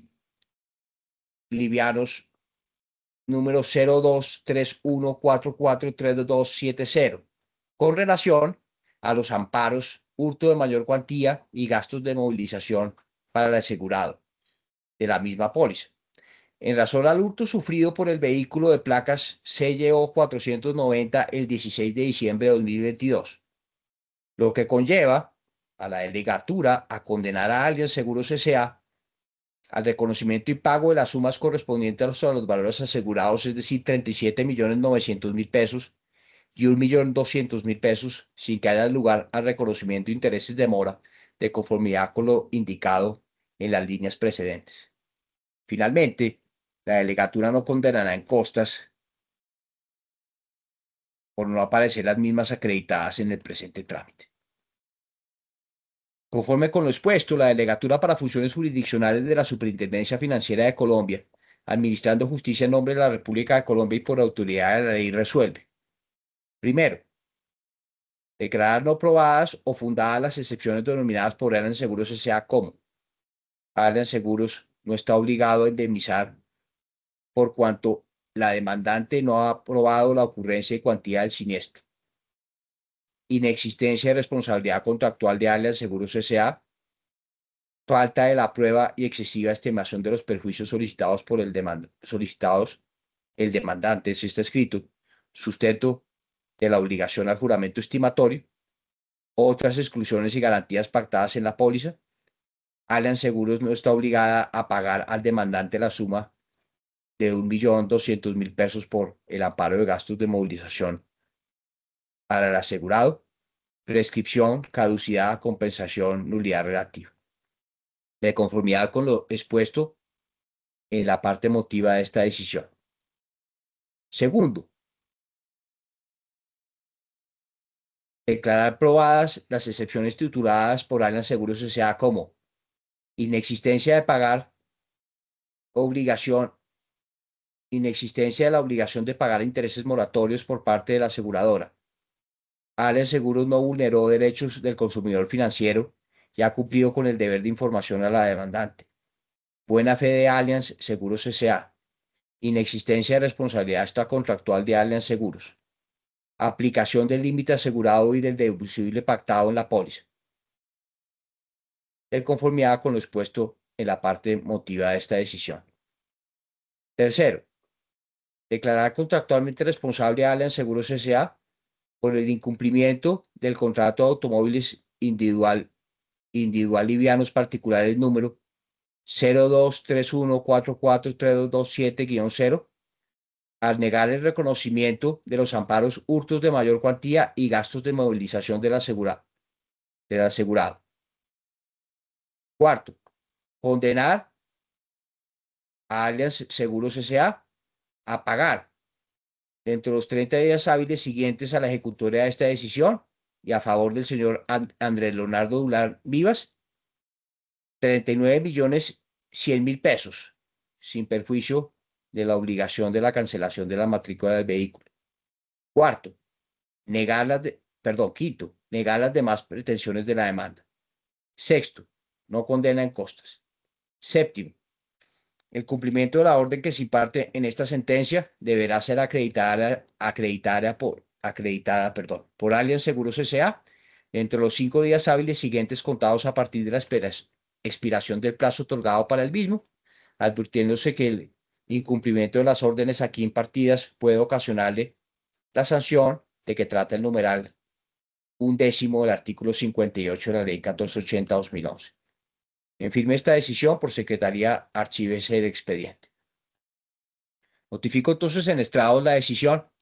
livianos número cero dos tres uno cuatro cuatro tres dos siete cero, con relación a los amparos, hurto de mayor cuantía y gastos de movilización para el asegurado de la misma póliza. en razón al hurto sufrido por el vehículo de placas C Y O cuatrocientos noventa el dieciséis de diciembre de dos mil veintidós, lo que conlleva a la delegatura a condenar a Allianz Seguros S A al reconocimiento y pago de las sumas correspondientes a los valores asegurados, es decir, treinta y siete millones novecientos mil pesos y un millón doscientos mil pesos, sin que haya lugar al reconocimiento de intereses de mora de conformidad con lo indicado en las líneas precedentes. Finalmente, la delegatura no condenará en costas por no aparecer las mismas acreditadas en el presente trámite. Conforme con lo expuesto, la Delegatura para Funciones Jurisdiccionales de la Superintendencia Financiera de Colombia, administrando justicia en nombre de la República de Colombia y por autoridad de la ley, resuelve. Primero, declarar no probadas o fundadas las excepciones denominadas por Allianz Seguros S A como Allianz Seguros no está obligado a indemnizar por cuanto la demandante no ha probado la ocurrencia y cuantía del siniestro. Inexistencia de responsabilidad contractual de Allianz Seguros S A, falta de la prueba y excesiva estimación de los perjuicios solicitados por el demandante, solicitados el demandante, si está escrito, sustento de la obligación al juramento estimatorio, otras exclusiones y garantías pactadas en la póliza. Allianz Seguros no está obligada a pagar al demandante la suma de un millón doscientos mil pesos por el amparo de gastos de movilización para el asegurado, prescripción, caducidad, compensación, nulidad relativa. De conformidad con lo expuesto en la parte motiva de esta decisión. Segundo, declarar probadas las excepciones tituladas por Allianz Seguros S A como inexistencia de pagar obligación, inexistencia de la obligación de pagar intereses moratorios por parte de la aseguradora. Allianz Seguros no vulneró derechos del consumidor financiero y ha cumplido con el deber de información a la demandante. Buena fe de Allianz Seguros S A. Inexistencia de responsabilidad extracontractual de Allianz Seguros. Aplicación del límite asegurado y del deducible pactado en la póliza. De conformidad con lo expuesto en la parte motiva de esta decisión. Tercero, declarar contractualmente responsable a Allianz Seguros S A por el incumplimiento del contrato de automóviles individual, individual livianos particulares número cero dos tres uno cuatro cuatro tres dos dos siete guion cero, al negar el reconocimiento de los amparos, hurtos de mayor cuantía y gastos de movilización del asegurado. Del asegurado. Cuarto, condenar a Allianz Seguros S A a pagar dentro de los treinta días hábiles siguientes a la ejecutoria de esta decisión y a favor del señor And Andrés Leonardo Dular Vivas, treinta y nueve millones cien mil pesos, sin perjuicio de la obligación de la cancelación de la matrícula del vehículo. Cuarto, negar las de, perdón, quinto, negar las demás pretensiones de la demanda. Sexto, no condena en costas. Séptimo, el cumplimiento de la orden que se imparte en esta sentencia deberá ser acreditada, acreditada, por, acreditada perdón, por Allianz Seguros S A entre los cinco días hábiles siguientes contados a partir de la expiración del plazo otorgado para el mismo, advirtiéndose que el incumplimiento de las órdenes aquí impartidas puede ocasionarle la sanción de que trata el numeral undécimo del artículo cincuenta y ocho de la Ley catorce ochenta dos mil once. En firme esta decisión, por secretaría archívese el expediente. Notifico entonces en estrado la decisión